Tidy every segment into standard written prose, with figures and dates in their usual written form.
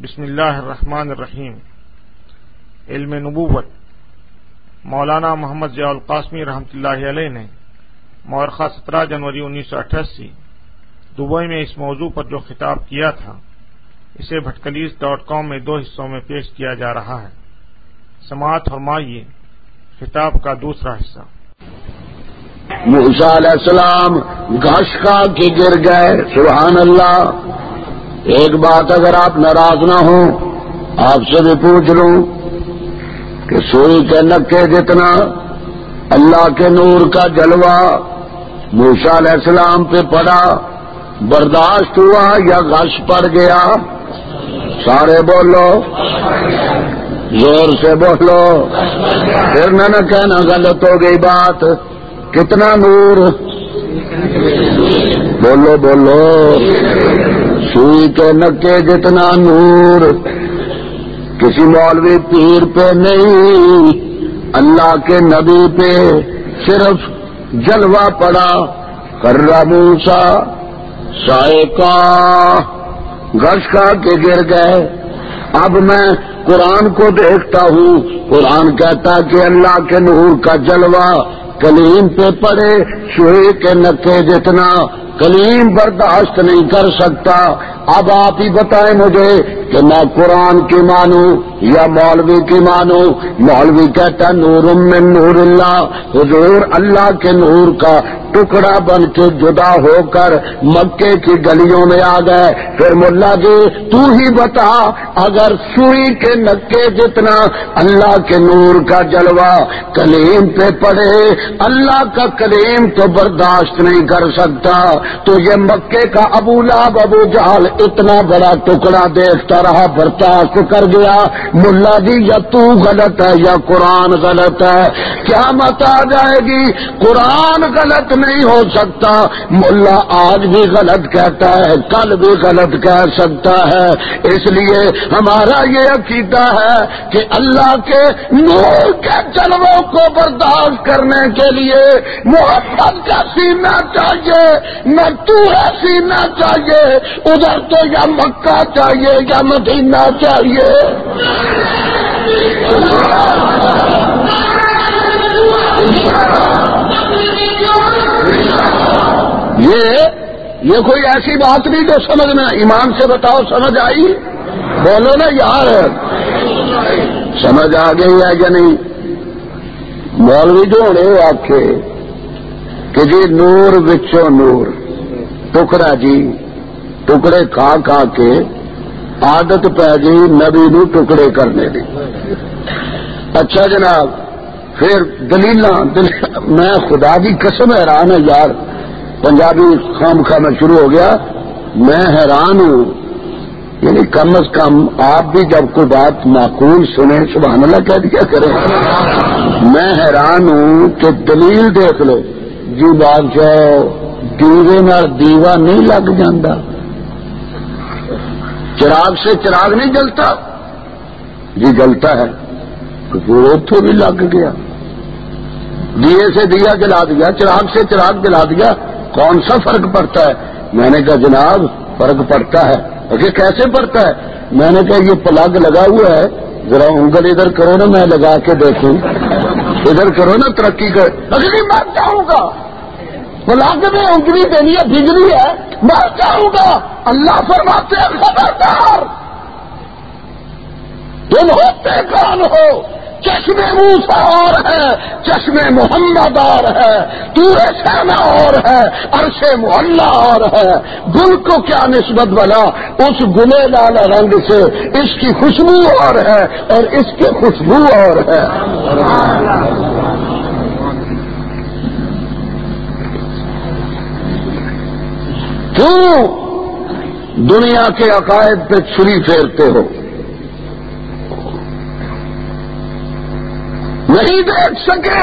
بسم اللہ الرحمن الرحیم۔ علم نبوت مولانا محمد ضیاء القاسمی رحمۃ اللہ علیہ نے مورخہ 17 جنوری 1988 دبئی میں اس موضوع پر جو خطاب کیا تھا اسے بھٹکلیز.com میں 2 حصوں میں پیش کیا جا رہا ہے۔ سماعت فرمائیے خطاب کا دوسرا حصہ۔ موسیٰ علیہ السلام گھاس کھا کے گر گئے۔ سبحان اللہ۔ ایک بات اگر آپ ناراض نہ ہوں آپ سے بھی پوچھ لوں کہ سوئی کے نکے جتنا اللہ کے نور کا جلوہ موسیٰ علیہ السلام پہ پڑا، برداشت ہوا یا غش پڑ گیا؟ سارے بولو، زور سے بولو، پھر نہ کہنا غلط ہو گئی بات۔ کتنا نور؟ بولو بولو، سوئی کے نکے جتنا نور۔ کسی مولوی پیر پہ نہیں، اللہ کے نبی پہ صرف جلوہ پڑا۔ کرا موسیٰ سائے کا گھس کھا کے گر گئے۔ اب میں قرآن کو دیکھتا ہوں، قرآن کہتا کہ اللہ کے نور کا جلوہ کلیم پہ پڑے، سوئی کے نکے جتنا کلیم برداشت نہیں کر سکتا۔ اب آپ ہی بتائیں مجھے کہ میں قرآن کی مانوں یا مولوی کی مانوں؟ مولوی کہتا نور من نور اللہ، حضور اللہ کے نور کا ٹکڑا بن کے جدا ہو کر مکے کی گلیوں میں آ گئے۔ پھر ملا جی تو ہی بتا، اگر سوئی کے نکے جتنا اللہ کے نور کا جلوہ کلیم پہ پڑے، اللہ کا کلیم تو برداشت نہیں کر سکتا، تو یہ مکے کا ابو لہب ابو جہل اتنا بڑا ٹکڑا دیکھتا رہا، برداشت کر گیا۔ ملا جی یا تو غلط ہے یا قرآن غلط ہے؟ قیامت آ جائے گی، قرآن غلط نہیں ہو سکتا، ملا آج بھی غلط کہتا ہے، کل بھی غلط کہہ سکتا ہے۔ اس لیے ہمارا یہ عقیدہ ہے کہ اللہ کے نور کے جلووں کو برداشت کرنے کے لیے محمد کا سینہ چاہیے، نہ تو ہے سینہ چاہیے۔ ادھر تو یا مکہ چاہیے یا مدینہ چاہیے۔ یہ کوئی ایسی بات نہیں جو سمجھنا، ایمان سے بتاؤ سمجھ آئی؟ بولو نا یار، سمجھ آ گئی ہے یا نہیں؟ مولوی جو ہونے آکھے کہ جی نور وچوں نور، ٹکڑا جی ٹکڑے کھا کھا کے عادت پہ گئی نبی نو ٹکڑے کرنے دی۔ اچھا جناب، پھر دلیلاں میں خدا کی قسم حیران ہے یار، پنجابی خام خواہ میں شروع ہو گیا، میں حیران ہوں۔ یعنی کم از کم آپ بھی جب کوئی بات معقول سنیں سبحان اللہ کہہ دیا کریں۔ میں حیران ہوں کہ دلیل دیکھ لو جی بادشاہ، دیوے نال دیوا نہیں لگ جاندہ، چراغ سے چراغ نہیں جلتا؟ جی جلتا ہے، تو اتوں بھی لگ گیا۔ دیے سے دیا جلا دیا، چراغ سے چراغ جلا دیا، کون سا فرق پڑتا ہے؟ میں نے کہا جناب فرق پڑتا ہے۔ کہ کیسے پڑتا ہے؟ میں نے کہا یہ پلگ لگا ہوا ہے، ذرا انگل ادھر کرو نا، میں لگا کے دیکھوں، ادھر کرو نا ترقی کر، اگر نہیں مر جاؤں گا، پلگ میں انگلی دینی ہے، بجلی ہے، مر جاؤں گا۔ اللہ فرماتے ہیں خبردار، تم ہوتے کون ہو؟ چشم موسیٰ اور ہے، چشم محمد اور ہے، طور سینا اور ہے، عرش معلیٰ اور ہے۔ گل کو کیا نسبت بنا؟ اس گلے لال رنگ سے اس کی خوشبو اور ہے اور اس کی خوشبو اور ہے۔ کیوں دنیا کے عقائد پہ چھری پھیرتے ہو؟ نہیں دیکھ سکے،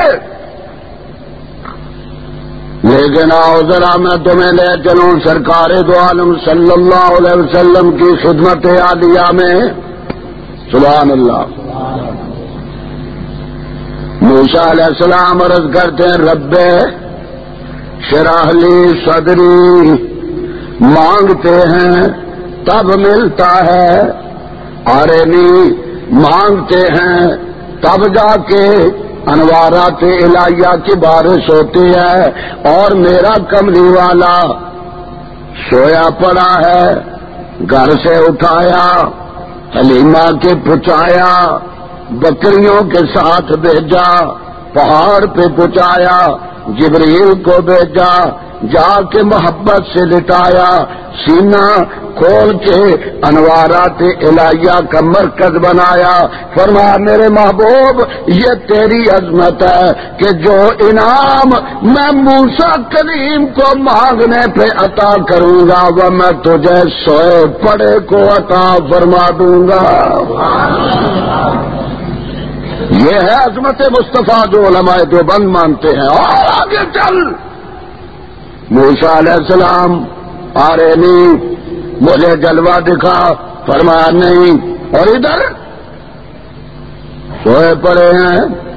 لیکن آؤ ذرا میں تمہیں لے چلوں سرکار دو عالم صلی اللہ علیہ وسلم کی خدمت عالیہ میں۔ سبحان اللہ۔ موسیٰ علیہ السلام عرض کرتے ہیں رب شرح لی صدری، مانگتے ہیں تب ملتا ہے، آرینی مانگتے ہیں تب جا کے انوارات الہیہ کی بارش ہوتی ہے، اور میرا کملی والا سویا پڑا ہے، گھر سے اٹھایا، حلیمہ کے پہنچایا، بکریوں کے ساتھ بھیجا، پہاڑ پہ پہنچایا، جبریل کو بھیجا، جا کے محبت سے لٹایا، سینہ کھول کے انوارات الہیہ کا مرکز بنایا، فرمایا میرے محبوب یہ تیری عظمت ہے کہ جو انعام میں موسیٰ کلیم کو مانگنے پہ عطا کروں گا وہ میں تجھے سوئے پڑے کو عطا فرما دوں گا۔ یہ ہے عظمت مصطفیٰ جو علماء دیوبند مانتے ہیں۔ اور آگے چل، موسیٰ علیہ السلام آرینی مجھے جلوہ دکھا، فرمایا نہیں، اور ادھر سوئے پڑے ہیں۔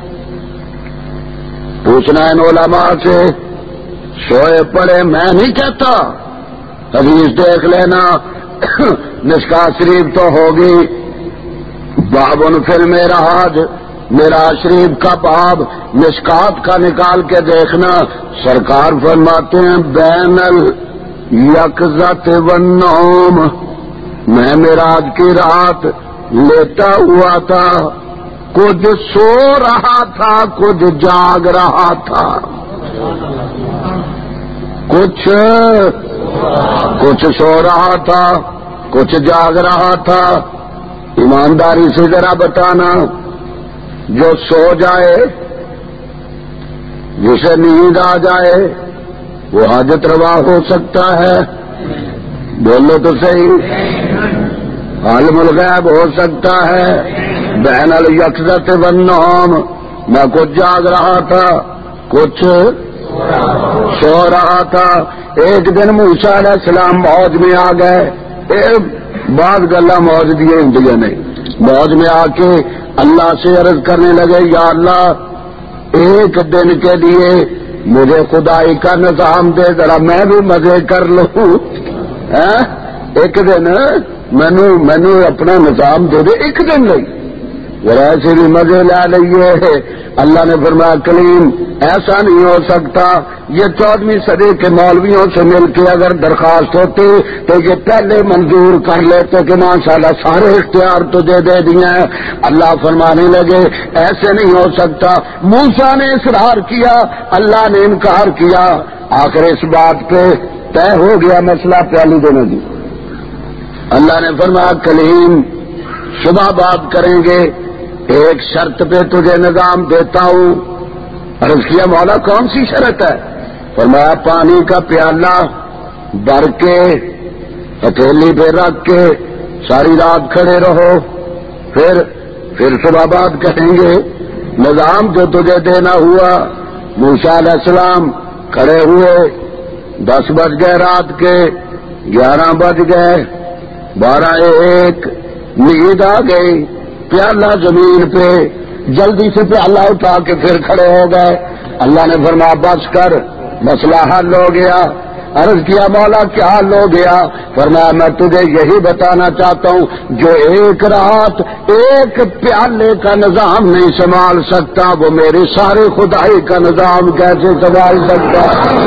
پوچھنا ان علماء سے، سوئے پڑے میں نہیں کہتا، حدیث دیکھ لینا، مشکوٰۃ شریف تو ہوگی، باب فی المعراج، معراج شریف کا باب مشکوٰۃ کا نکال کے دیکھنا، سرکار فرماتے ہیں بین الیقظۃ والنوم، میں معراج کی رات لیٹا ہوا تھا، کچھ سو رہا تھا کچھ جاگ رہا تھا، کچھ سو رہا تھا کچھ جاگ رہا تھا۔ ایمانداری سے ذرا بتانا، جو سو جائے، جسے نیند آ جائے، وہ حاجت روا ہو سکتا ہے؟ بولو تو صحیح، عالم الغیب ہو سکتا ہے؟ بین الیقظۃ والنوم، میں کچھ جاگ رہا تھا کچھ سو رہا تھا۔ ایک دن موسیٰ علیہ السلام موج میں آ گئے، بعض گلا موج دیے انڈیا نہیں، موج میں آ کے اللہ سے عرض کرنے لگے، یا اللہ ایک دن کے لیے مجھے خدائی کا نظام دے، ذرا میں بھی مزے کر لوں، ایک دن مینو اپنا نظام دے دے، ایک دن نہیں، ذرا ایسے بھی مزے لا لیے۔ اللہ نے فرمایا کلیم ایسا نہیں ہو سکتا، یہ 14ویں صدی کے مولویوں سے مل کے اگر درخواست ہوتی تو یہ پہلے منظور کر لیتے کہ ماشاءاللہ سارے اختیار تجھے دے دیے ہیں۔ اللہ فرمانے لگے ایسے نہیں ہو سکتا۔ موسیٰ نے اصرار کیا، اللہ نے انکار کیا، آخر اس بات پہ طے ہو گیا مسئلہ پہلے دنوں کی۔ اللہ نے فرمایا کلیم صبح بات کریں گے، ایک شرط پہ تجھے نظام دیتا ہوں۔ عرض کیا مولا کون سی شرط ہے؟ فرمایا پانی کا پیالہ بھر کے ہتھیلی پہ رکھ کے ساری رات کھڑے رہو، پھر صبح بات کریں گے، نظام جو تجھے دینا ہوا۔ موسیٰ علیہ السلام کھڑے ہوئے، 10 بج گئے رات کے، 11 بج گئے، 12 نیند آ گئی، پیالہ زمین پہ، جلدی سے پیالہ اٹھا کے پھر کھڑے ہو گئے۔ اللہ نے فرمایا بس کر، مسئلہ حل ہو گیا۔ عرض کیا مولا کیا حل ہو گیا؟ فرمایا میں تجھے یہی بتانا چاہتا ہوں، جو ایک رات ایک پیالے کا نظام نہیں سنبھال سکتا، وہ میری سارے خدائی کا نظام کیسے سنبھال سکتا؟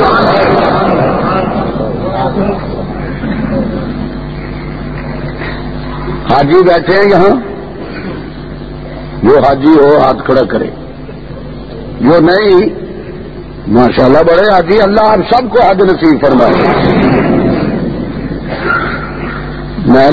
حاجی بیٹھے ہیں یہاں، جو حاجی ہو ہاتھ کھڑا کرے، جو نہیں ماشاءاللہ بڑے حاجی، اللہ آپ سب کو حج نصیب فرمائے۔ میں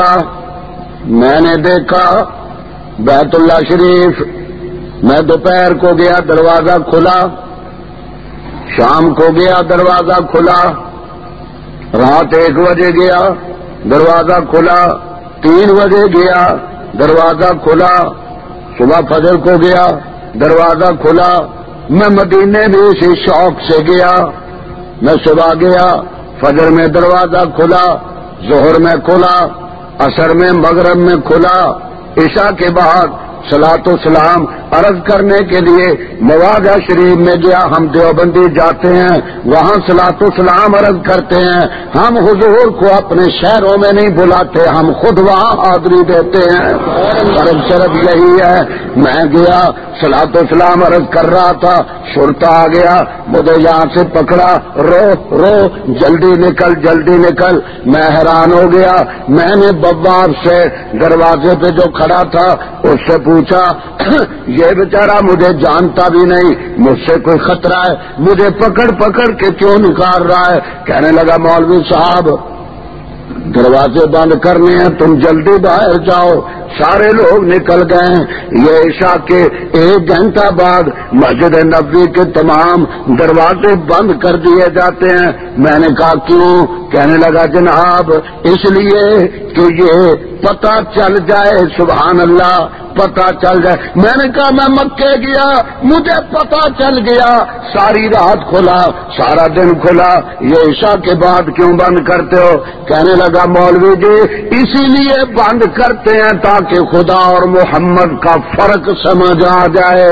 نے دیکھا بیت اللہ شریف، میں دوپہر کو گیا دروازہ کھلا، شام کو گیا دروازہ کھلا، رات 1 بجے گیا دروازہ کھلا، 3 بجے گیا دروازہ کھلا، صبح فجر کو گیا دروازہ کھلا۔ میں مدینے بھی اسی شوق سے گیا، میں صبح گیا فجر میں دروازہ کھلا، ظہر میں کھلا، عصر میں، مغرب میں کھلا، عشاء کے بعد صلاۃ و سلام عرض کرنے کے لیے مواضع شریف میں گیا. ہم دیوبندی جاتے ہیں وہاں صلاۃ و سلام عرض کرتے ہیں. ہم حضور کو اپنے شہروں میں نہیں بلاتے, ہم خود وہاں حاضری دیتے ہیں. عرض شرف یہی ہے. میں گیا صلاۃ و سلام عرض کر رہا تھا, شرطا آ گیا, مجھے یہاں سے پکڑا, رو رو جلدی نکل جلدی نکل. میں حیران ہو گیا. میں نے بواب سے دروازے پہ جو کھڑا تھا اس سے پوچھا, یہ بیچارہ مجھے جانتا بھی نہیں, مجھ سے کوئی خطرہ ہے, مجھے پکڑ پکڑ کے کیوں نکال رہا ہے؟ کہنے لگا مولوی صاحب دروازے بند کرنے ہیں, تم جلدی باہر جاؤ. سارے لوگ نکل گئے ہیں. یہ عشاء کے 1 گھنٹہ بعد مسجد نبوی کے تمام دروازے بند کر دیے جاتے ہیں. میں نے کہا کیوں؟ کہنے لگا جناب اس لیے کہ یہ پتہ چل جائے, سبحان اللہ, پتہ چل جائے. میں نے کہا میں مکے گیا, مجھے پتہ چل گیا, ساری رات کھلا, سارا دن کھلا, یہ عشاء کے بعد کیوں بند کرتے ہو؟ کہنے لگا مولوی جی اسی لیے بند کرتے ہیں تاکہ خدا اور محمد کا فرق سمجھ آ جائے,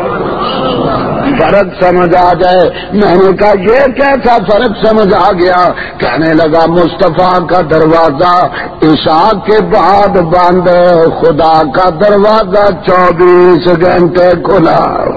فرق سمجھ آ جائے. میں نے کہا یہ کیسا فرق سمجھ آ گیا؟ کہنے لگا مصطفیٰ کا دروازہ عشاء کے بعد بند, خدا کا دروازہ 24 گھنٹے کھلا.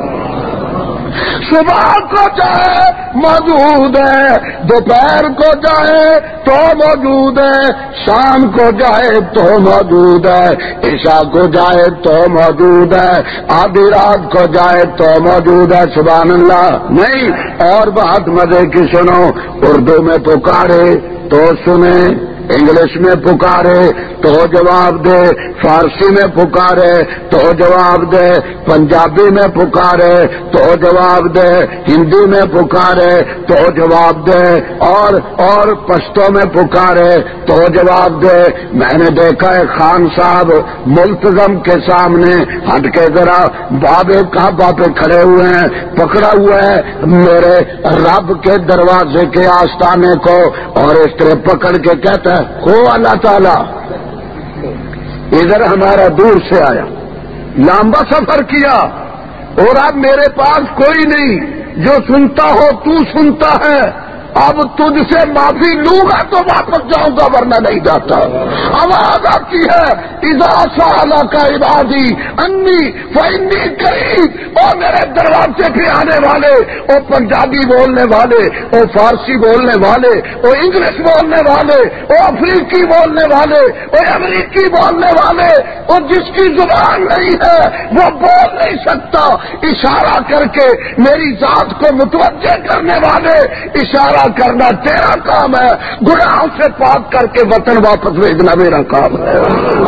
صبح کو جائے موجود ہے, دوپہر کو جائے تو موجود ہے, شام کو جائے تو موجود ہے, عشاء کو جائے تو موجود ہے, آدھی رات کو جائے تو موجود ہے. سبحان اللہ. نہیں اور بات مزے کی سنو, اردو میں پکارے تو سنے, انگلش میں پکارے تو جواب دے, فارسی میں پکارے تو جواب دے, پنجابی میں پکارے تو جواب دے, ہندی میں پکارے تو جواب دے, اور پشتو میں پکارے تو جواب دے. میں نے دیکھا ہے خان صاحب ملتزم کے سامنے ہٹ کے ذرا بابے کعبہ پہ کھڑے ہوئے ہیں, پکڑا ہوا ہے میرے رب کے دروازے کے آستانے کو, اور اس طرح پکڑ کے کہتا ہے ہو اللہ تعالی. ادھر ہمارا دور سے آیا, لمبا سفر کیا, اور اب میرے پاس کوئی نہیں, جو سنتا ہو تو سنتا ہے, اب تجھ سے معافی لوں گا تو واپس جاؤں گا ورنہ نہیں جاتا. آواز آتی ہے اذا سألک عبادی انی فانی قریب, اور میرے دروازے پہ آنے والے, اور پنجابی بولنے والے, اور فارسی بولنے والے, اور انگلش بولنے والے, اور افریقی بولنے والے, اور امریکی بولنے والے, اور جس کی زبان نہیں ہے وہ بول نہیں سکتا, اشارہ کر کے میری ذات کو متوجہ کرنے والے, اشارہ کرنا تیرا کام ہے, گناہوں سے پاک کر کے وطن واپس بھیجنا میرا کام ہے.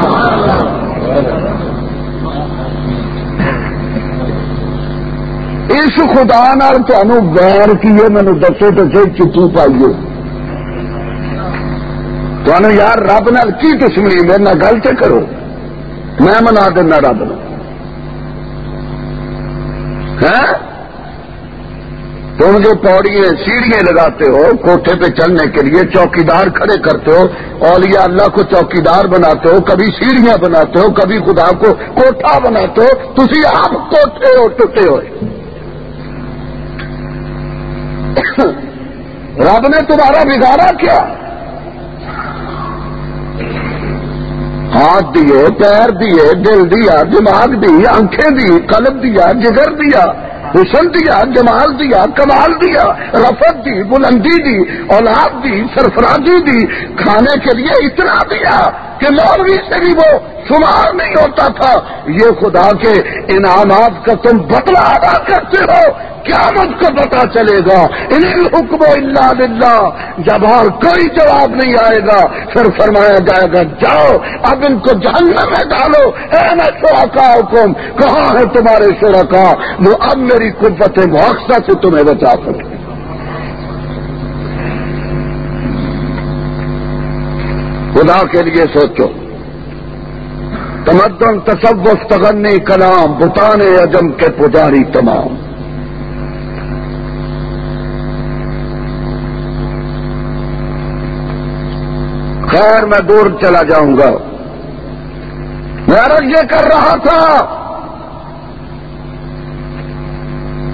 اس خدا نال تانوں ویر کیے مینوں دسو تو صحیح چٹھی پائیے. تانوں یار رب نال کی دشمنی, میرے نال گل تے کرو, میں منا دینا رب نال. تم جو پوڑیاں سیڑھیاں لگاتے ہو کوٹھے پہ چڑھنے کے لیے, چوکیدار کھڑے کرتے ہو, اولیاء اللہ کو چوکیدار بناتے ہو, کبھی سیڑھیاں بناتے ہو, کبھی خدا کو کوٹھا بناتے ہو, تسی آپ کوٹھے ہو ٹوٹے ہوئے. رب نے تمہارا بگاڑا کیا؟ ہاتھ دیے, پیر دیے, دل دیا, دماغ دی, آنکھیں دی, قلب دیا, جگر دیا, حسن دیا, جمال دیا, کمال دیا, رفعت دی, بلندی دی, اولاد دی, سرفرازی دی, کھانے کے لیے اتنا دیا کہ مولوی سے بھی وہ شمار نہیں ہوتا تھا. یہ خدا کے انعامات کا تم بدلہ ادا کرتے ہو, قیامت کو پتا چلے گا. ان الحکم الا للہ, جب اور کوئی جواب نہیں آئے گا پھر فرمایا جائے گا جاؤ اب ان کو جہنم میں ڈالو. اے شرکاءکم, کہاں ہے تمہارے شرکاء وہ اب میری قوت مؤخذہ سے تمہیں بچا سکے. خدا کے لیے سوچو. تمدن, تصوف, تغنی, کلام, بتانے عجم کے پجاری تمام. خیر میں دور چلا جاؤں گا. میں عرض یہ کر رہا تھا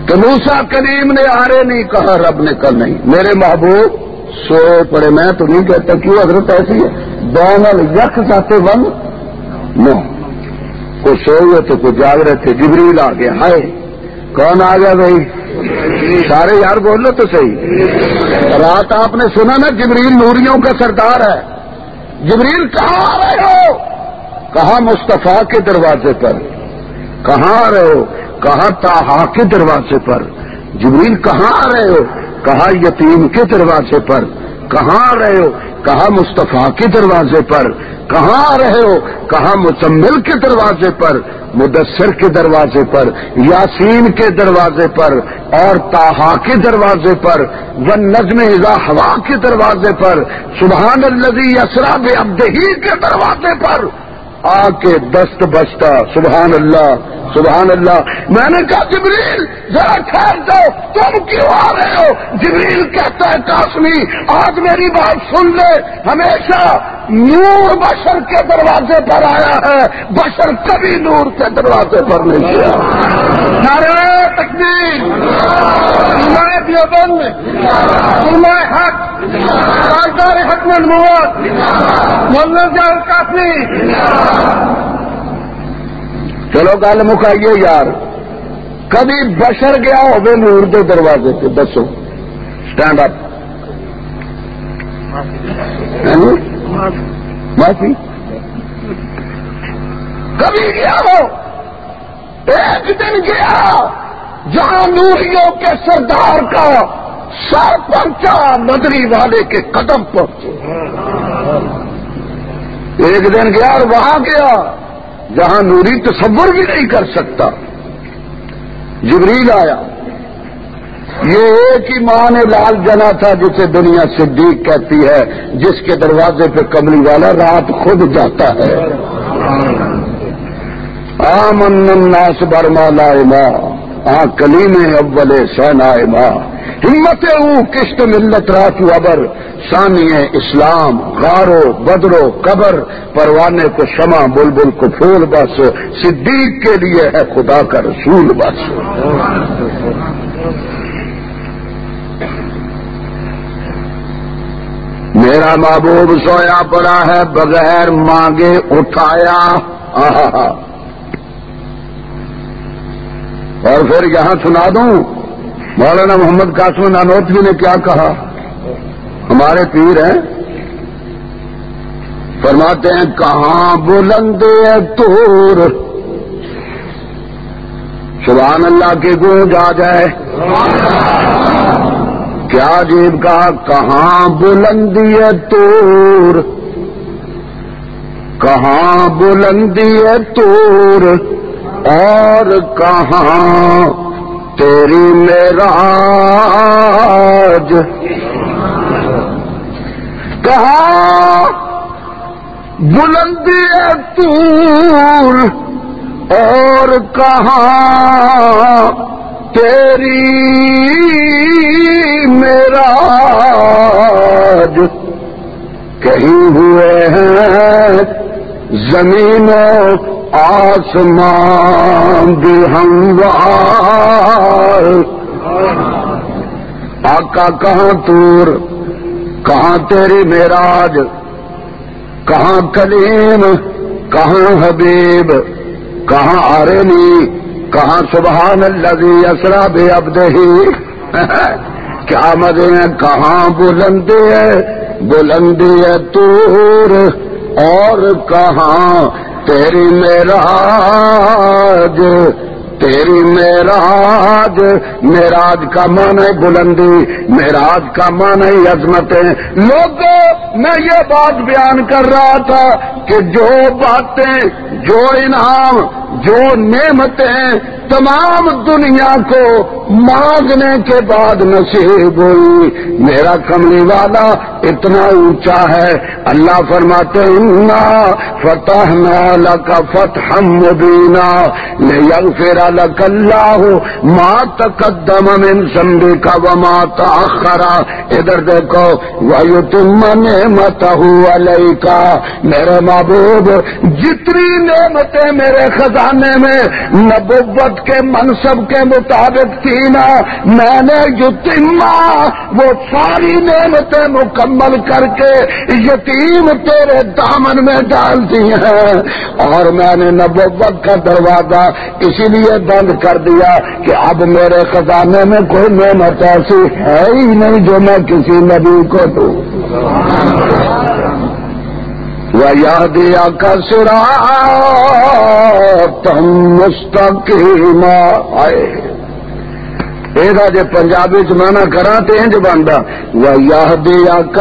کہ موسیٰ کلیم نے آرے نہیں کہا، رب نے کہا نہیں میرے محبوب سوئے پڑے، میں تو نہیں کہتا کیوں حضرت ایسی ہے، بین الیک ذات ون نو، کوئی سوئے ہوئے تو کوئی جاگ رہے تھے، جبریل آ گیا، ہائے کون آ گیا بھائی، سارے یار بولو تو صحیح، رات آپ نے سنا نا جبریل نوریوں کا سردار ہے، جبریل کہاں آ رہے ہو، کہاں مصطفیٰ کے دروازے پر، کہاں آ رہے ہو، کہاں طٰہٰ کے دروازے پر، جبریل کہاں آ رہے ہو، کہا یتیم کے دروازے پر، کہاں آ رہے ہو، کہا مصطفیٰ کے دروازے پر، کہاں آ رہے ہو، کہا مزمل کے دروازے پر، مدثر کے دروازے پر، یاسین کے دروازے پر، اور طٰہٰ کے دروازے پر، والنجم اذا ہوا کے دروازے پر، سبحان الذی اسریٰ بعبدہ کے دروازے پر آ کے دست بچتا، سبحان اللہ سبحان اللہ۔ میں نے کہا جبریل ذرا ٹھہر جاؤ، تم کیوں آ رہے ہو؟ جبریل کہتا ہے قاسمی آج میری بات سن لے، ہمیشہ نور بشر کے دروازے پر آیا ہے، بشر کبھی نور کے دروازے پر نہیں گیا۔ نعرہ تکبیر، علماء دیوبند، علماء حق، تاجدار حق نبوت، مولانا جلال قاسمی۔ چلو گل مکائیے یار، کبھی بشر گیا ہوگے نور کے دروازے پہ، دسو اسٹینڈ اپ، معافی کبھی گیا ہو؟ ایک دن گیا جہاں نوریوں کے سردار کا سر پہنچا، مدری والے کے قدم پہنچے، ایک دن گیا اور وہاں گیا جہاں نوری تصور بھی نہیں کر سکتا، جبریل آیا، یہ ایک ہی ماں نے لال جنا تھا جسے دنیا صدیق کہتی ہے، جس کے دروازے پہ کملی والا رات خود جاتا ہے۔ آمن الناس برما لائما، کلیم اول سینائما، ہمت او کشت ملت راتو ابر، ثانی اسلام غارو بدرو قبر، پروانے کو شمع بلبل کو پھول بس، صدیق کے لیے ہے خدا کا رسول بس۔ میرا محبوب سویا پڑا ہے بغیر مانگے اٹھایا، اور پھر یہاں سنا دوں مولانا محمد قاسم نانوتوی نے کیا کہا، ہمارے پیر ہیں، فرماتے ہیں کہاں بلند ہے طور، سبحان اللہ کی گونج آ جائے، کیا عجیب کہا، کہاں بلندی ہے طور، کہاں بلندی ہے طور، اور کہاں تیری معراج، کہاں بلندی ہے طور، اور کہاں تیری معراج، کہیں ہوئے ہیں زمین و آسمان بھی ہموار، آقا کہاں طور، کہاں تیری معراج، کہاں کلیم، کہاں حبیب، کہاں آرینی، کہاں سبحان الذی اسریٰ بعبدہ، کیا مزے ہیں، کہاں بلندی ہے، بلندی ہے طور، اور کہاں تیری معراج، تیری معراج، معراج کا معنی بلندی، معراج کا معنی عظمت ہے۔ لوگوں میں یہ بات بیان کر رہا تھا کہ جو باتیں، جو انعام، جو نعمتیں تمام دنیا کو مانگنے کے بعد نصیب ہوئی، میرا کملی والا اتنا اونچا ہے، اللہ فرماتے انا فتحنا لک فتحا مبینا لیغفر لک اللہ ما تقدم من ذنبک وما تأخر، ادھر دیکھو ویتم نعمتہ علیک، میرے محبوب جتنی نعمتیں میرے خزانے خزانے میں نبوت کے منصب کے مطابق تھی نا، میں نے یتیمہ وہ ساری نعمتیں مکمل کر کے یتیم تیرے دامن میں ڈال دی ہیں، اور میں نے نبوت کا دروازہ اسی لیے بند کر دیا کہ اب میرے خزانے میں کوئی نعمت ایسی ہے ہی نہیں جو میں کسی نبی کو دوں۔ وَيَهْدِيَكَ صِرَاطًا مُسْتَقِيمًا۔ ایسا جے پنجابی چ مانا کرا تو انج بنتا وَيَهْدِيَكَ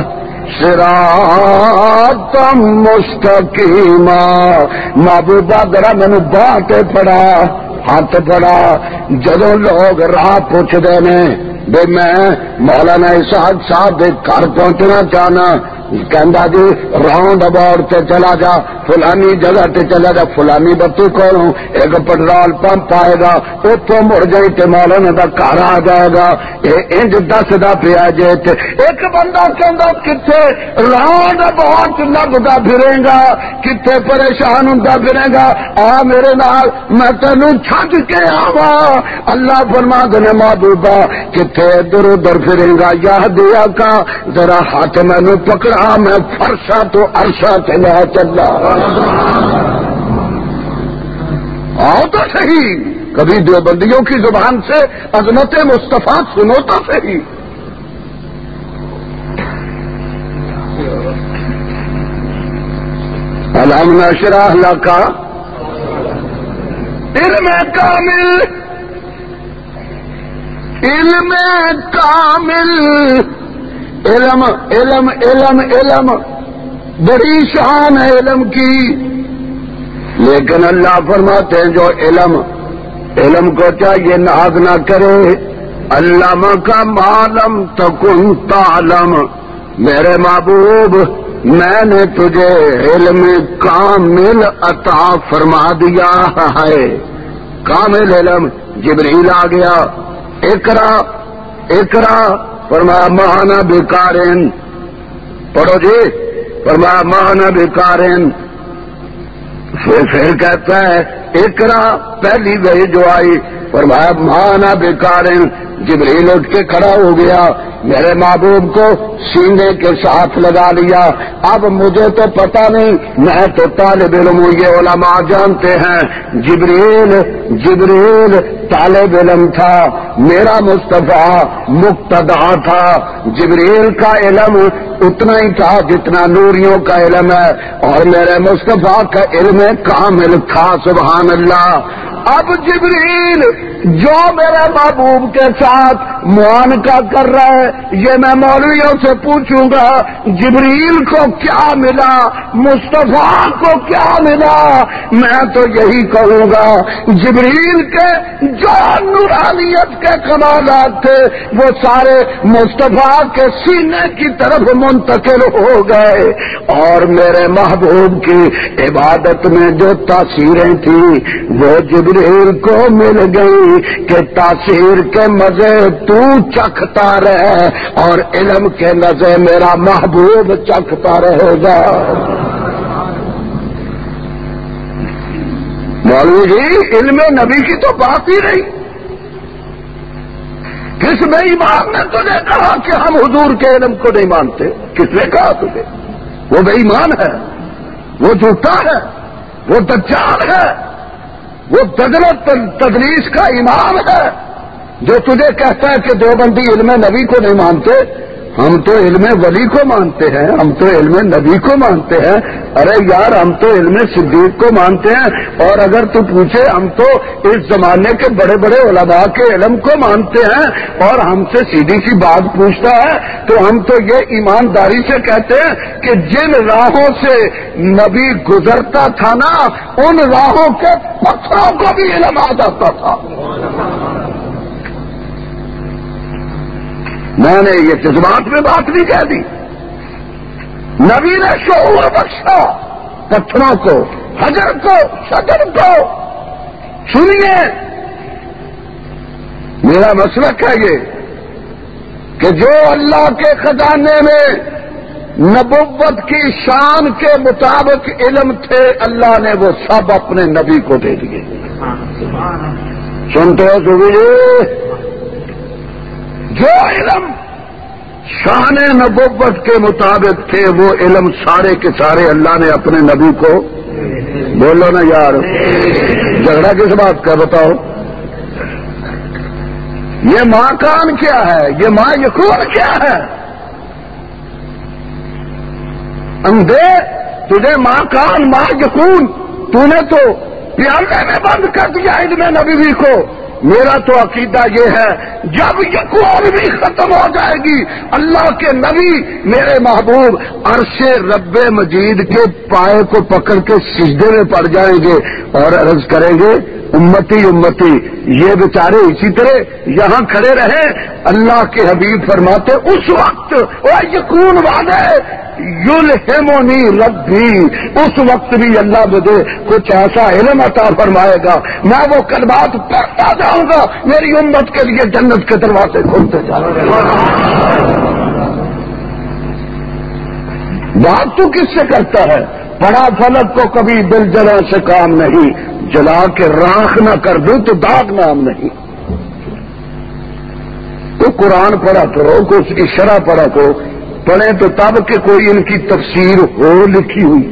صِرَاطًا مُسْتَقِيمًا۔ محبوبہ ذرا مینوں باہ کے پڑا، ہاتھ پڑا، جدوں لوگ راہ پوچھتے نے بے میں مولانا اسحاق صاحب کے گھر پہنچنا چاہنا، کہندا جی راؤنڈ اباؤٹ تے چلا جا، فلانی جگہ تے چلا جا، فلانی بتی کولوں ایک پٹرول پمپ آئے گا، اتوں مڑ جائی تے مولانا دا گھر آ جائے گا۔ انج دسدا پیا جے تے ایک بندہ کہندا کتھے راؤنڈ اباؤٹ لبدا پھرے گا، کتھے پریشان ہوندا پھرے گا، آ میرے نال میں تینوں چھڈ کے آواں۔ اللہ فرماندے نے محبوبہ کتھے ادھر ادھر پھرے گا، یہدیا کا ذرا ہاتھ مینوں پکڑا، میں فرشا تو عرشا چلا چلا۔ آؤ تو صحیح، کبھی دیوبندیوں کی زبان سے عظمت مصطفیٰ سنو تو صحیح۔ الم نشرح لک علم کامل، علم کامل، علم علم علم علم بڑی شان ہے علم کی، لیکن اللہ فرماتے ہیں جو علم کو چاہیے ناز نہ کرے، علامہ کا معلم تکن تعلم، میرے محبوب میں نے تجھے علم کامل عطا فرما دیا ہے، کامل علم۔ جبریل آ گیا، اقرا اقرا، فرمایا مانا بیکارن، پڑھو جی، فرمایا مانا بیکارن، پھر کہتا ہے اقرا، پہلی وحی جو آئی فرمایا مانا بیکارن، جبریل اٹھ کے کھڑا ہو گیا، میرے محبوب کو سینے کے ساتھ لگا لیا۔ اب مجھے تو پتہ نہیں، میں تو طالب علم ہوں، یہ علماء جانتے ہیں، جبریل طالب علم تھا، میرا مصطفیٰ مقتدی تھا۔ جبریل کا علم اتنا ہی تھا جتنا نوریوں کا علم ہے، اور میرے مصطفیٰ کا علم کامل تھا، سبحان اللہ۔ اب جبریل جو میرے محبوب کے ساتھ معانقہ کر رہا ہے، یہ میں مولویوں سے پوچھوں گا جبریل کو کیا ملا، مصطفیٰ کو کیا ملا؟ میں تو یہی کہوں گا جبریل کے جو نورانیت کے کمالات تھے وہ سارے مصطفیٰ کے سینے کی طرف منتقل ہو گئے، اور میرے محبوب کی عبادت میں جو تاثیریں تھیں وہ جبریل کو مل گئی کہ تاثیر کے مزے تو چکھتا رہے اور علم کے مزے میرا محبوب چکھتا رہے گا۔ مولوی جی علم نبی کی تو بات ہی نہیں، کس بے ایمان نے تجھے کہا کہ ہم حضور کے علم کو نہیں مانتے؟ کس نے کہا تجھے؟ وہ بے ایمان ہے، وہ جھوٹا ہے، وہ دجال ہے، وہ دجلت تدریس کا امام ہے جو تجھے کہتا ہے کہ دیوبندی علم نبی کو نہیں مانتے، ہم تو علم ولی کو مانتے ہیں، ہم تو علم نبی کو مانتے ہیں۔ ارے یار ہم تو علم صدیق کو مانتے ہیں، اور اگر تو پوچھے ہم تو اس زمانے کے بڑے بڑے علماء کے علم کو مانتے ہیں، اور ہم سے سیدھی سی بات پوچھتا ہے تو ہم تو یہ ایمانداری سے کہتے ہیں کہ جن راہوں سے نبی گزرتا تھا نا ان راہوں کے پتھروں کو بھی علم آ جاتا تھا۔ میں نے یہ جذبات میں بات نہیں کہہ دی، نبی نے شعور بخشا پتھروں کو، حجر کو، شجر کو۔ سنیے میرا مسلک ہے یہ کہ جو اللہ کے خزانے میں نبوت کی شان کے مطابق علم تھے، اللہ نے وہ سب اپنے نبی کو دے دیے. سنتے ہو سبھی جو علم شان نبوت کے مطابق تھے وہ علم سارے کے سارے اللہ نے اپنے نبی کو. بولو نا یار، جھگڑا کس بات کا بتاؤ؟ یہ ماں کان کیا ہے؟ یہ ماں یقون کیا ہے؟ اندھے تجھے ماں کان ماں یقون، تو نے تو پیالے میں بند کر دیا علم نبوی کو. میرا تو عقیدہ یہ ہے جب یقین بھی ختم ہو جائے گی اللہ کے نبی میرے محبوب عرش رب مجید کے پائے کو پکڑ کے سجدے میں پڑ جائیں گے اور عرض کریں گے امتی امتی. یہ بیچارے اسی طرح یہاں کھڑے رہے. اللہ کے حبیب فرماتے اس وقت وہ یقین والے یلہمنی ربی، اس وقت بھی اللہ مجھے کچھ ایسا علم عطا فرمائے گا میں وہ کلمات پڑھتا جاؤں گا، میری امت کے لیے جنت کے دروازے کھولتے جاؤں گا. بات تو کس سے کرتا ہے؟ پڑا فلک کو کبھی دل جلا سے کام نہیں، جلا کے راکھ نہ کر دوں تو داغ نام نہیں. تو قرآن پڑھا کرو، کو اس کی شرح پڑھا کرو. پڑھیں تو تب کہ کوئی ان کی تفسیر ہو لکھی ہوئی.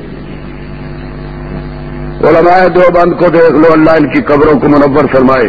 علماء دیوبند کو دیکھ لو، اللہ ان کی قبروں کو منور فرمائے.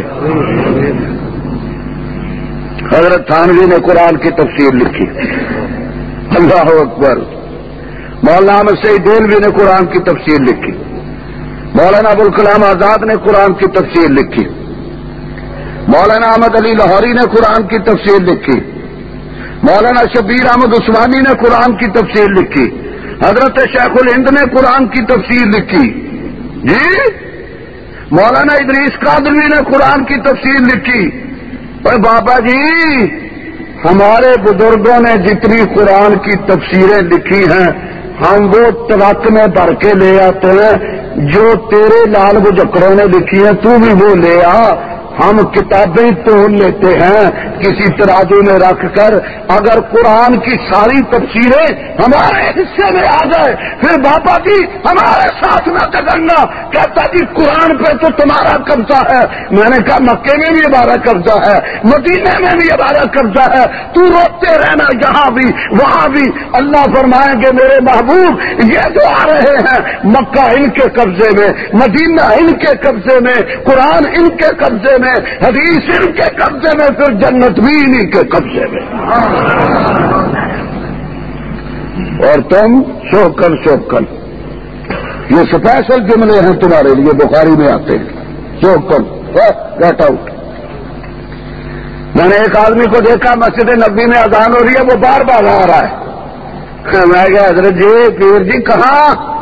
حضرت تھانوی نے قرآن کی تفسیر لکھی، اللہ اکبر. مولانا احمد سعید دہلوی نے قرآن کی تفسیر لکھی. مولانا ابوالکلام آزاد نے قرآن کی تفسیر لکھی. مولانا احمد علی لاہوری نے قرآن کی تفسیر لکھی. مولانا شبیر احمد عثمانی نے قرآن کی تفسیر لکھی. حضرت شیخ الہند نے قرآن کی تفسیر لکھی. جی مولانا ادریس قادری نے قرآن کی تفسیر لکھی. اور بابا جی ہمارے بزرگوں نے جتنی قرآن کی تفسیریں لکھی ہیں ہم وہ ٹرک میں بھر کے لے آتے ہیں. جو تیرے لال بجکڑوں نے لکھی ہیں تو بھی وہ لے آ. ہم کتابیں تول لیتے ہیں کسی ترازو میں رکھ کر. اگر قرآن کی ساری تفسیریں ہمارے حصے میں آ جائے پھر بابا جی ہمارے ساتھ نہ جگڑنا. کہتا جی قرآن پہ تو تمہارا قبضہ ہے. میں نے کہا مکے میں بھی ہمارا قبضہ ہے، مدینے میں بھی ہمارا قبضہ ہے. تو روتے رہنا یہاں بھی وہاں بھی. اللہ فرمائیں گے میرے محبوب یہ جو آ رہے ہیں مکہ ان کے قبضے میں، مدینہ ان کے قبضے میں، قرآن ان کے قبضے میں، حدیث ان کے قبضے میں، پھر جنت بھی انہی کے قبضے میں. اور تم شوکن یہ اسپیشل جملے ہیں تمہارے لیے، بخاری میں آتے ہیں. شوکن گیٹ آؤٹ. میں نے ایک آدمی کو دیکھا مسجد نبی میں اذان ہو رہی ہے، وہ بار بار آ رہا ہے. میں کہا حضرت جی پیر جی کہاں؟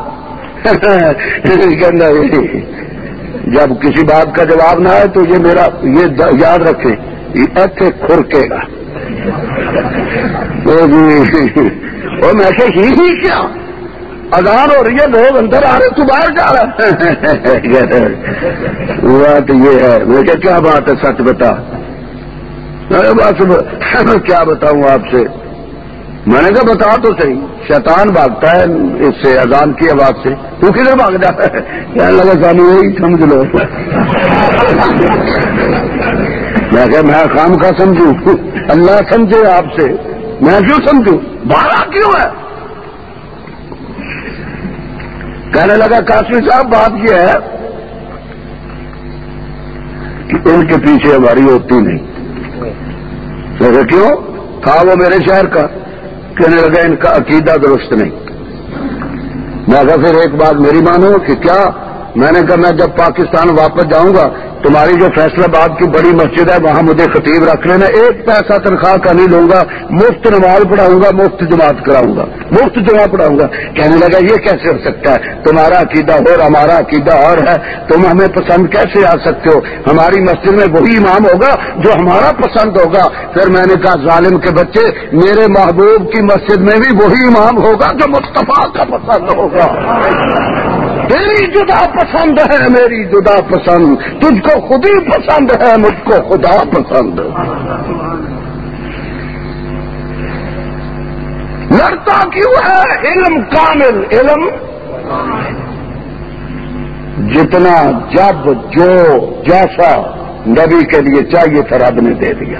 جب کسی بات کا جواب نہ آئے تو یہ میرا یہ یاد رکھیں ایسے کھرکے گا. اور میں کہ ہی کیا اذان ہو رہی ہے لوگ اندر آ رہے تو باہر جا رہا بات یہ ہے. میں کہ کیا بات ہے سچ بتا. بس کیا بتاؤں آپ سے. میں نے کہا بتا تو صحیح. شیطان بھاگتا ہے اس سے اذان کی آواز سے، تو کدھر بھاگ جاتا ہے؟ کہنے لگا سانو یہی سمجھ لو. میں کہ میں خام کا سمجھوں، اللہ سمجھے آپ سے، میں کیوں سمجھوں؟ بھاگا کیوں ہے؟ کہنے لگا قاسمی صاحب بات یہ ہے کہ ان کے پیچھے ہماری ہوتی نہیں. میں کیوں؟ تھا وہ میرے شہر کا. کہنے لگا ان کا عقیدہ درست نہیں. میں کہا پھر ایک بات میری مانو کہ کیا؟ میں نے کہا میں جب پاکستان واپس جاؤں گا تمہاری جو فیصل آباد کی بڑی مسجد ہے وہاں مجھے خطیب رکھ لینا. ایک پیسہ تنخواہ کا نہیں لوں گا، مفت نماز پڑھاؤں گا، مفت جماعت کراؤں گا، مفت جمع پڑھاؤں گا. کہنے لگا یہ کیسے ہو سکتا ہے؟ تمہارا عقیدہ اور ہمارا عقیدہ اور ہے، تم ہمیں پسند کیسے آ سکتے ہو؟ ہماری مسجد میں وہی امام ہوگا جو ہمارا پسند ہوگا. پھر میں نے کہا ظالم کے بچے میرے محبوب کی مسجد میں بھی وہی امام ہوگا جو مصطفیٰ کا پسند ہوگا. تیری جدا پسند ہے میری جدا پسند، تجھ کو خود ہی پسند ہے مجھ کو خدا پسند. نہ ڈرتا کیوں ہے؟ علم کامل، علم جتنا جب جو جیسا نبی کے لیے چاہیے تھا رب نے دے دیا.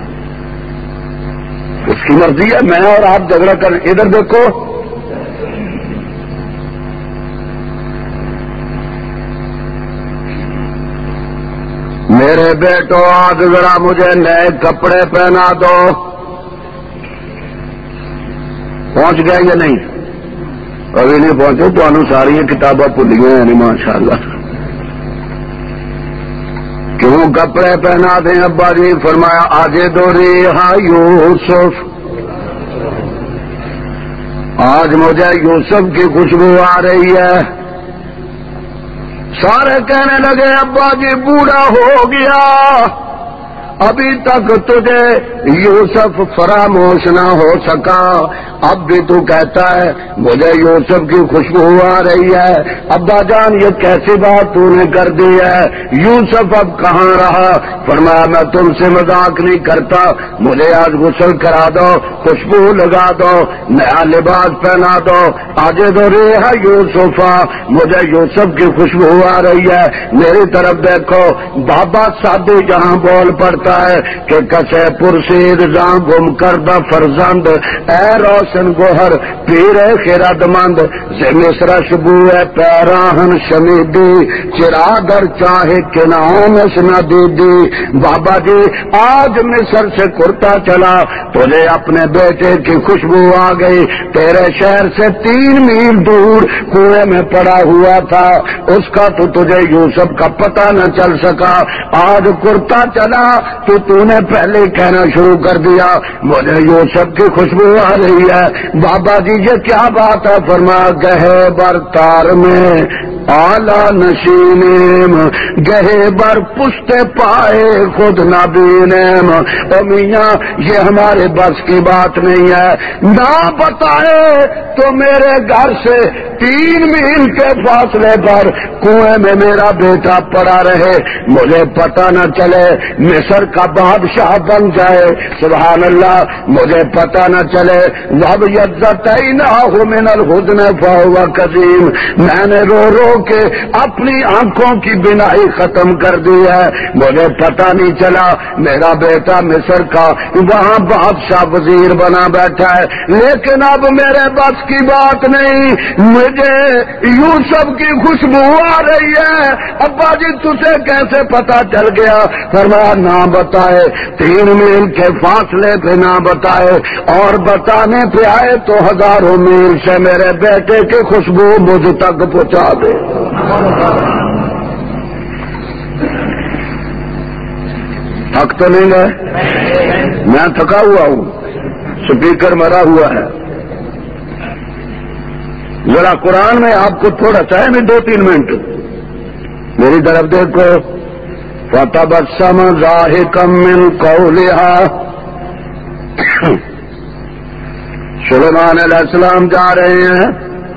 اس کی مرضی ہے. میں اور آپ جھگڑا کر، ادھر دیکھو میرے بیٹو آج ذرا مجھے نئے کپڑے پہنا دو. پہنچ گئے یا نہیں؟ ابھی نہیں پہنچے تو انو ساری کتابیں بھولی ہوئی ہیں ماشاء اللہ. کیوں کپڑے پہنا دیں ابا جی؟ فرمایا آج دو ریحا یوسف، آج مجھے یوسف کی خوشبو آ رہی ہے. سارے کہنے لگے ابا جی بوڑھا ہو گیا، ابھی تک تجھے یوسف فراموش نہ ہو سکا، اب بھی تو کہتا ہے مجھے یوسف کی خوشبو آ رہی ہے. ابا جان یہ کیسی بات تو نے کر دی ہے؟ یوسف اب کہاں رہا؟ فرمایا میں تم سے مذاق نہیں کرتا، مجھے آج غسل کرا دو، خوشبو لگا دو، نیا لباس پہنا دو. آج دو ریحا یوسفا، مجھے یوسف کی خوشبو آ رہی ہے. میری طرف دیکھو. بابا سادی جہاں بول پڑتا ہے کہ کسے پرسید جاں گم کردہ فرزند، اے روشن گوہر پیر خیرد مند، ز مصر شبو پیراہن شمیدی، چرا در چاہے کنان اس نہ دیدی. بابا جی آج مصر سے کرتا چلا، تجھے اپنے بیٹے کی خوشبو آ گئی. تیرے شہر سے 3 میل دور کنویں میں پڑا ہوا تھا، اس کا تو تجھے یوسف کا پتہ نہ چل سکا. آج کرتا چلا تو نے پہلے کہنا شروع کر دیا مجھے یوسف کی خوشبو آ رہی ہے. بابا جی یہ کیا بات ہے؟ فرمایا گہے بر تار میں آلہ نشینیم، گہے بر پشت پائے خود نبینیم. او میاں یہ ہمارے بس کی بات نہیں ہے، نہ بتائے تو میرے گھر سے 3 میل کے فاصلے پر کنویں میں میرا بیٹا پڑا رہے، مجھے پتہ نہ چلے، مصر کا بادشاہ بن جائے. سبحان اللہ. مجھے پتہ نہ چلے. وب یذتیناہ من الحزن فہو کظیم، میں نے رو رو کے اپنی آنکھوں کی بینائی ختم کر دی ہے، مجھے پتہ نہیں چلا میرا بیٹا مصر کا وہاں بادشاہ وزیر بنا بیٹھا ہے. لیکن اب میرے بس کی بات نہیں، مجھے یوسف کی خوشبو آ رہی ہے. ابا جی تجھے کیسے پتہ چل گیا؟ فرمایا نہ بتائے، 3 میل کے فاصلے پہ نہ بتائے، اور بتانے پہ آئے تو ہزاروں میل سے میرے بیٹے کی خوشبو مجھ تک پہنچا دے. تھک تو نہیں گئے؟ میں تھکا ہوا ہوں، سپیکر مرا ہوا ہے. ذرا قرآن میں آپ کو تھوڑا چاہے میں 2-3 منٹ میری طرف دیکھو. فَتَبَسَّمَ ضَاحِكًا مِّن قَوْلِهَا. سلیمان علیہ السلام جا رہے ہیں،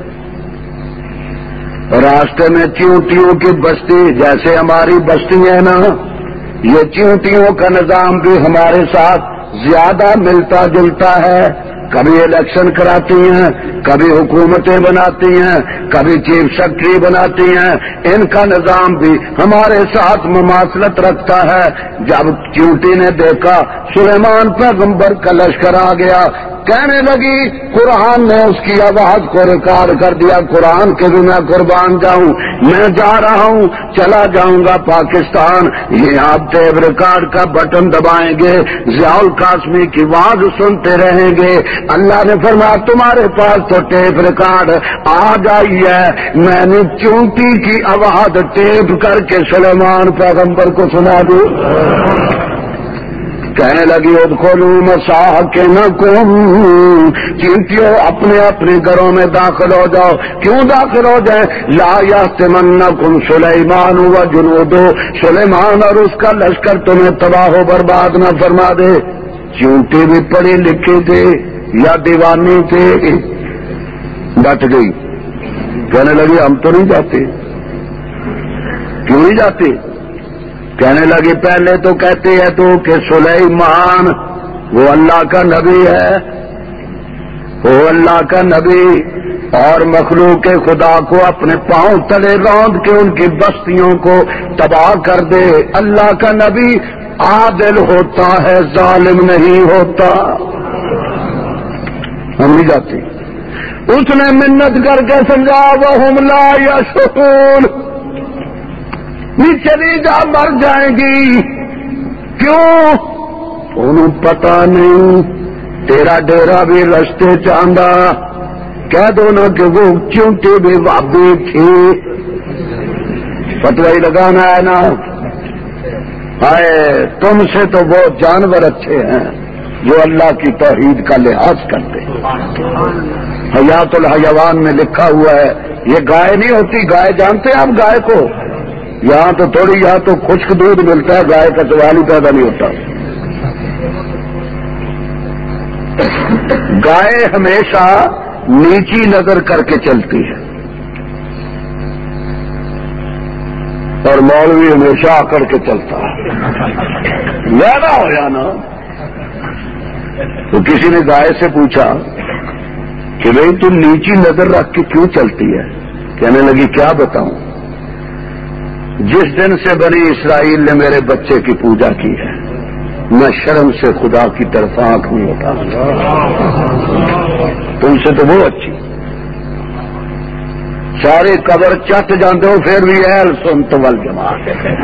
راستے میں چیونٹیوں کی بستی، جیسے ہماری بستی ہے نا، یہ چیونٹیوں کا نظام بھی ہمارے ساتھ زیادہ ملتا جلتا ہے. کبھی الیکشن کراتی ہیں، کبھی حکومتیں بناتی ہیں، کبھی چیف سیکرٹری بناتی ہیں. ان کا نظام بھی ہمارے ساتھ مماثلت رکھتا ہے. جب چیونٹی نے دیکھا سلیمان پیغمبر کا لشکر آ گیا، کہنے لگی، قرآن نے اس کی آواز کو ریکارڈ کر دیا، قرآن کے بھی میں قربان جاؤں، میں جا رہا ہوں، چلا جاؤں گا پاکستان. یہ آپ ٹیپ ریکارڈ کا بٹن دبائیں گے، ضیاء القاسمی کی آواز سنتے رہیں گے. اللہ نے فرمایا تمہارے پاس تو ٹیپ ریکارڈ آ گئی ہے، میں نے چونٹی کی آواز ٹیپ کر کے سلیمان پیغمبر کو سنا دوں. کہنے لگی ادخلوا مساکنکم، چیونٹیوں اپنے اپنے گھروں میں داخل ہو جاؤ. کیوں داخل ہو جائیں؟ لا یحطمنکم سلیمان و جنودہ، سلیمان اور اس کا لشکر تمہیں تباہ و برباد نہ فرما دے. چیونٹی بھی پڑھی لکھی تھی یا دیوانی تھی؟ ڈٹ گئی، کہنے لگی ہم تو نہیں جاتے. کیوں نہیں جاتے؟ کہنے لگی پہلے تو کہتی ہے تو کہ سلیمان وہ اللہ کا نبی ہے، وہ اللہ کا نبی اور مخلوق خدا کو اپنے پاؤں تلے روند کے ان کی بستیوں کو تباہ کر دے. اللہ کا نبی عادل ہوتا ہے، ظالم نہیں ہوتا. ہم نہیں جاتے. اس نے منت کر کے سمجھا وَهُمْ لَا يَشْعُرُونَ، نیچے نہیں جا مر جائیں گی. کیوں؟ انہوں پتہ نہیں. تیرا ڈیرا بھی رستے چاندہ، کہہ دو نا کہ وہ چونٹے بھی وابی تھی. فتوی لگانا ہے نا. ہائے تم سے تو وہ جانور اچھے ہیں جو اللہ کی توحید کا لحاظ کرتے ہیں. حیات الحیوان میں لکھا ہوا ہے یہ گائے نہیں ہوتی. گائے جانتے ہیں آپ گائے کو؟ یہاں تو تھوڑی، یہاں تو خشک دودھ ملتا ہے، گائے کا سوال ہی پیدا نہیں ہوتا. گائے ہمیشہ نیچی نظر کر کے چلتی ہے اور مولوی ہمیشہ آکڑ کے چلتا ہے. زیادہ ہو جانا. تو کسی نے گائے سے پوچھا کہ بھئی تم نیچی نظر رکھ کے کیوں چلتی ہے؟ کہنے لگی کیا بتاؤں، جس دن سے بنی اسرائیل نے میرے بچے کی پوجا کی ہے میں شرم سے خدا کی طرف آنکھ نہیں اٹھا. تم سے تو وہ اچھی. سارے قبر چٹ جاتے ہو پھر بھی اہل سنت والجماعت.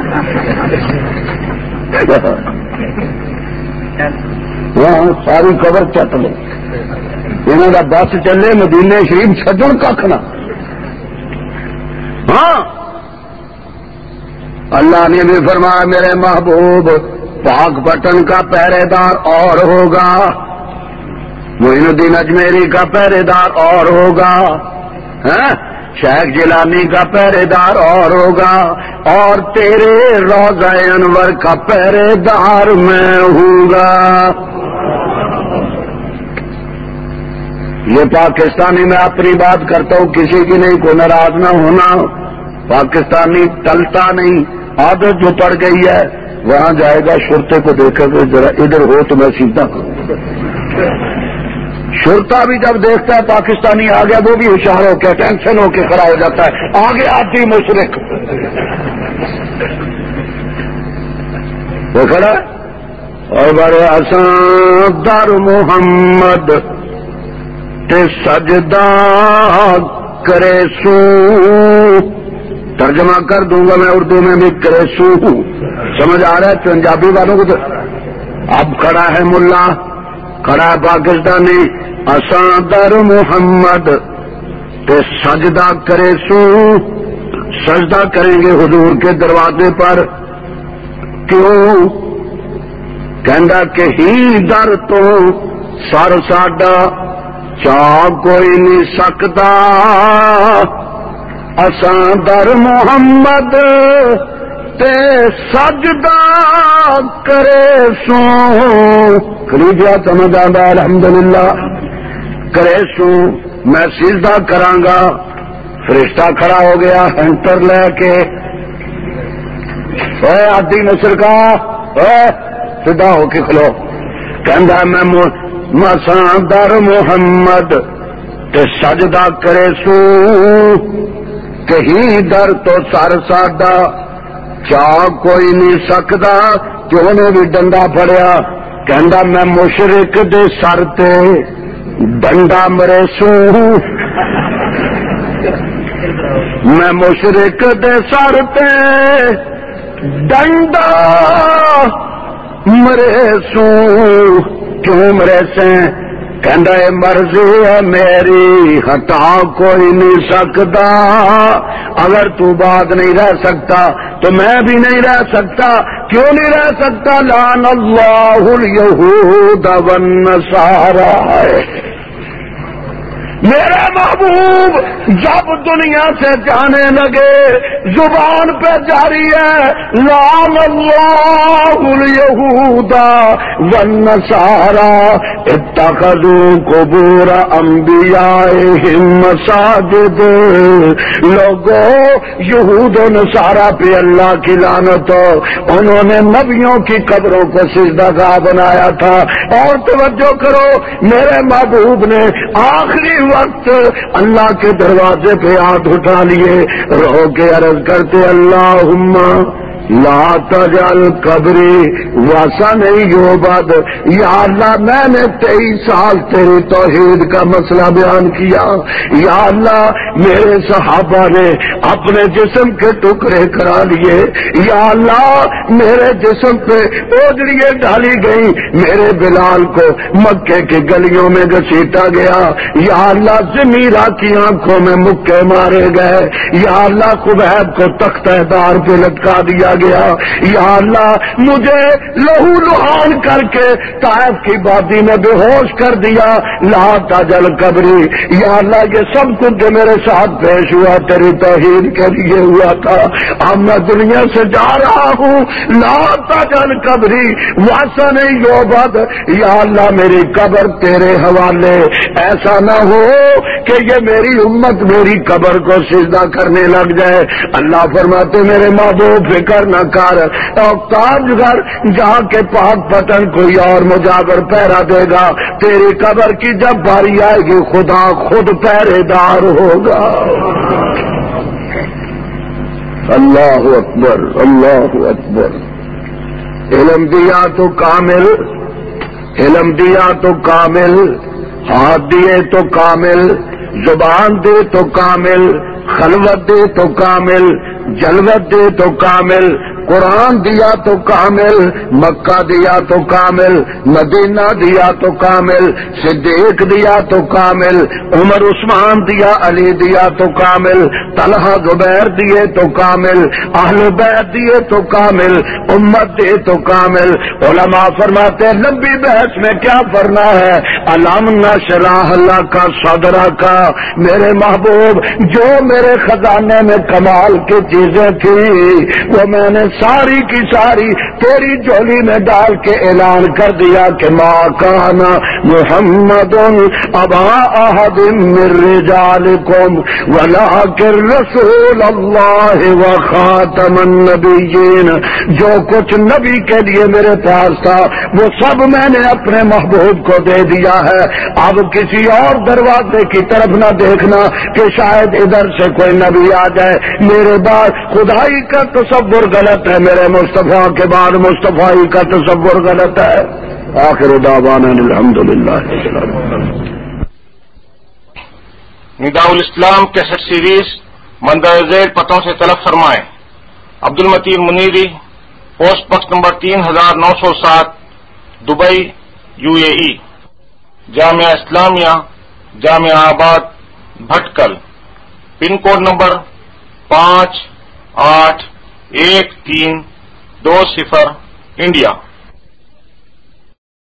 ہاں ساری قبر چٹ لو. انہوں کا بس چلے مدینے شریف چھڈن کھ نہ. ہاں اللہ نے بھی فرمایا میرے محبوب پاک پٹن کا پہرے دار اور ہوگا، معین الدین اجمیری کا پہرے دار اور ہوگا، شیخ جیلانی کا پہرے دار اور ہوگا، اور تیرے روضہ انور کا پہرے دار میں ہوں گا. یہ پاکستانی میں اپنی بات کرتا ہوں، کسی کی نہیں، کوئی ناراض نہ ہونا. پاکستانی ٹلتا نہیں، عادت جو پڑ گئی ہے. وہاں جائے گا شرطے کو دیکھے گا ذرا ادھر ہو تو میں سیدھا کروں. شرطا بھی جب دیکھتا ہے پاکستانی آ گیا وہ بھی ہوشیار ہو کے ٹینشن ہو کے کھڑا ہو جاتا ہے. آگے آتی مشرق وہ کھڑا اور بڑے آسان در محمد تے سجدہ کرے سو. ترجمہ کر دوں گا میں اردو میں بھی. کرے سو سمجھ آ رہا ہے پنجابی والوں کو تو. اب کھڑا ہے ملا، کھڑا ہے پاکستانی. اساں در محمد تے سجدہ کرے سو، سجدہ کریں گے حضور کے دروازے پر. کیوں؟ کہندا کہ ہی در تو سر ساڈا چاہ کوئی نہیں سکتا. اساں در محمد تے سجدہ کرے سو. خریدیا سمجھ آندا الحمدللہ. کرے سو میں سجدہ کراں گا. فرشتہ کھڑا ہو گیا ہنٹر لے کے. اے آدھی مشرکا سیدھا ہو کے کھلو. کہندا میں مساں در محمد تے سجدہ کرے سو. کہیں در تو سر ساڈا چاہ کوئی نہیں سکتا. کیوں نے بھی ڈنڈا پھڑیا. کہندا میں مشرک دے سر تے ڈنڈا مرے سو. میں مشرک دے سر تے ڈنڈا مرے سو. کیوں مرے سے؟ کہندا اے مرضی ہے میری ہٹا کوئی نہیں سکتا. اگر تو بات نہیں رہ سکتا تو میں بھی نہیں رہ سکتا. کیوں نہیں رہ سکتا؟ لعن اللہ الیہود والنصارى. میرے محبوب جب دنیا سے جانے لگے زبان پہ جاری ہے لعن اللہ الیہود والنصارى اتخذوا قبور انبیائہم مساجد. لوگوں یہود و نصارہ پہ اللہ کی لعنت ہو، انہوں نے نبیوں کی قبروں کو سجدہ گاہ بنایا تھا. اور توجہ کرو، میرے محبوب نے آخری وقت اللہ کے دروازے پہ ہاتھ اٹھا لیے، رو کے عرض کرتے اللہم لا تجعل قبری وثن یعبد. یا اللہ میں نے 23 سال تیری توحید کا مسئلہ بیان کیا، یا اللہ میرے صحابہ نے اپنے جسم کے ٹکڑے کرا لیے، یا اللہ میرے جسم پہ اوجڑیاں ڈالی گئی، میرے بلال کو مکے کی گلیوں میں گھسیٹا گیا، یا اللہ ضمیرہ کی آنکھوں میں مکے مارے گئے، یا اللہ خبیب کو تختہ دار پہ لٹکا دیا گیا، یا اللہ مجھے لہو لہان کر کے طائف کی وادی میں بے ہوش کر دیا. لا تجل قبری، یا اللہ یہ سب کچھ جو میرے ساتھ پیش ہوا تیری توحید کے لیے ہوا تھا، اب میں دنیا سے جا رہا ہوں. لا تجل قبری وثن یعبد، یا اللہ میری قبر تیرے حوالے، ایسا نہ ہو کہ یہ میری امت میری قبر کو سجدہ کرنے لگ جائے. اللہ فرماتے میرے محبوب فکر نہ کر، اور تاج گھر جہاں کے پاک پتن کوئی اور مجاور پہرا دے گا، تیری قبر کی جب باری آئے گی خدا خود پہرے دار ہوگا. اللہ اکبر اللہ اکبر. علم دیا تو کامل، علم دیا تو کامل، ہاتھ دیے تو کامل، زبان دے تو کامل، خلوت دے تو کامل، جلوت دے تو کامل، قرآن دیا تو کامل، مکہ دیا تو کامل، مدینہ دیا تو کامل، صدیق دیا تو کامل، عمر عثمان دیا، علی دیا تو کامل، طلحہ زبیر دیے تو کامل، اہل بیت دیے تو کامل، امت دے تو کامل. علماء فرماتے ہیں لمبی بحث میں کیا کرنا ہے، علم نشرح لک صدرک. میرے محبوب جو میرے خزانے میں کمال کی چیزیں تھی وہ میں نے ساری کی ساری تیری جھولی میں ڈال کے اعلان کر دیا کہ ما کان محمد ابا احد من رجالکم ولکن رسول اللہ وخاتم النبیین. جو کچھ نبی کے لیے میرے پاس تھا وہ سب میں نے اپنے محبوب کو دے دیا ہے. اب کسی اور دروازے کی طرف نہ دیکھنا کہ شاید ادھر سے کوئی نبی آ جائے. میرے بعد خدائی کا تصور غلط ہے، میرے مصطفیٰ کے بعد مصطفیٰ کا تصور غلط ہے. آخر دعوانا الحمدللہ. نداء الاسلام کیسٹ سیریز مندرجہ ذیل پتوں سے طلب فرمائیں. Abdul Mateen Muneeri, post box number 3907، Dubai, UAE. Jamia Islamia, Jamiabad, Bhatkal, pin code number 581320، India.